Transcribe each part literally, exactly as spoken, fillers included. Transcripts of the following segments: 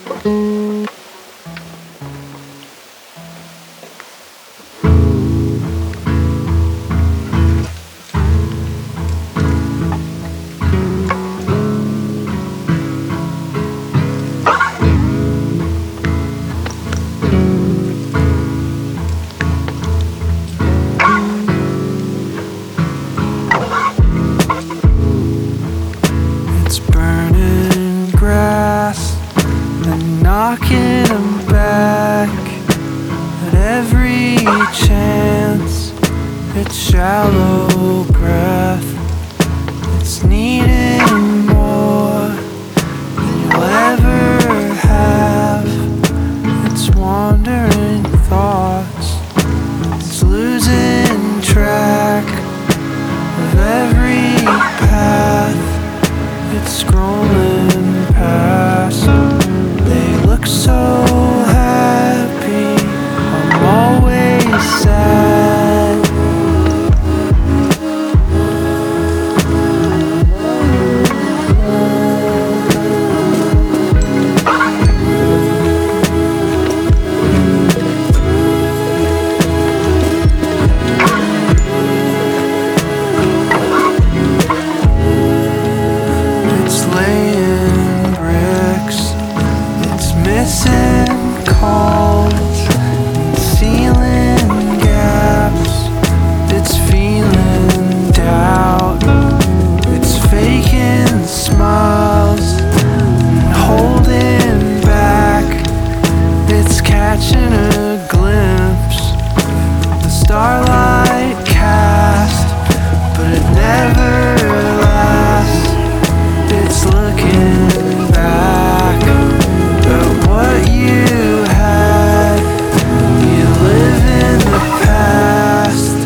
It's burning grass and knocking 'em back at every chance. It's shallow breath. It's needing more than you'll ever have. It's wandering thoughts. It's losing track of every path. It's scrolling past. They look so happy. I'm always sad. It's laying bricks. It's missing calls and sealing gaps. It's feeling doubt. It's faking smiles and holding back. It's catching a glimpse of the starlight cast, but it never lasts. It's looking back at what you had. You live in the past.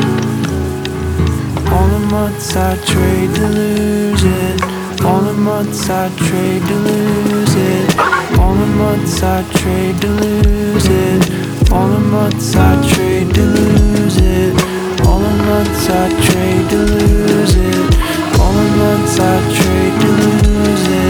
All the months I trade to lose it. All the months I trade to lose it. All the months I trade to lose it. All the months I trade to lose it. All the months I trade to lose it. All the months I trade to lose it.